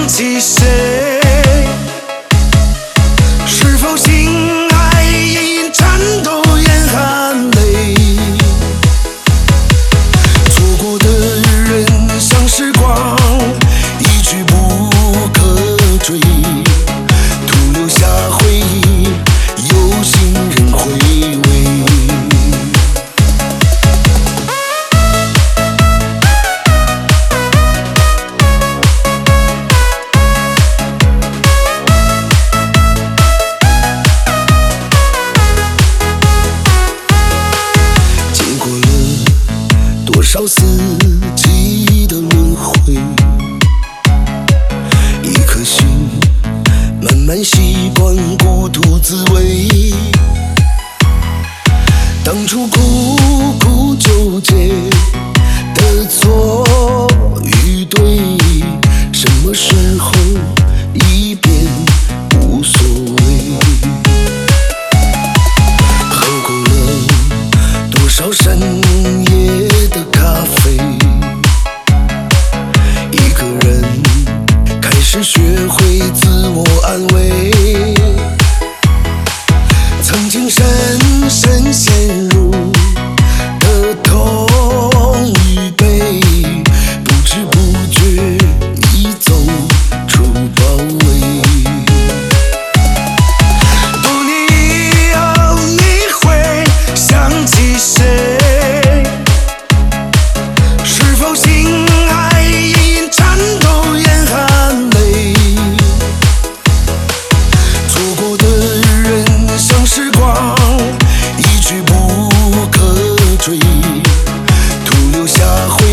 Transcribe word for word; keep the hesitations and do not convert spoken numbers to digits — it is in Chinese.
起谁？是否心爱隐隐颤抖，眼含泪？错过的人像时光，一去不可追，徒留下回忆，有心人回味。多少四季的轮回，一颗心慢慢习惯孤独滋味。当初苦苦纠结的错与对，什么时候已变无所谓。喝过了多少深夜的咖啡，一个人开始学会自我安慰。曾经深深陷入的痛与悲，不知不觉已走出包围。多年以后，你会想起谁？心爱隐隐颤抖，眼含泪。错过的人像时光，一去不可追，徒留下回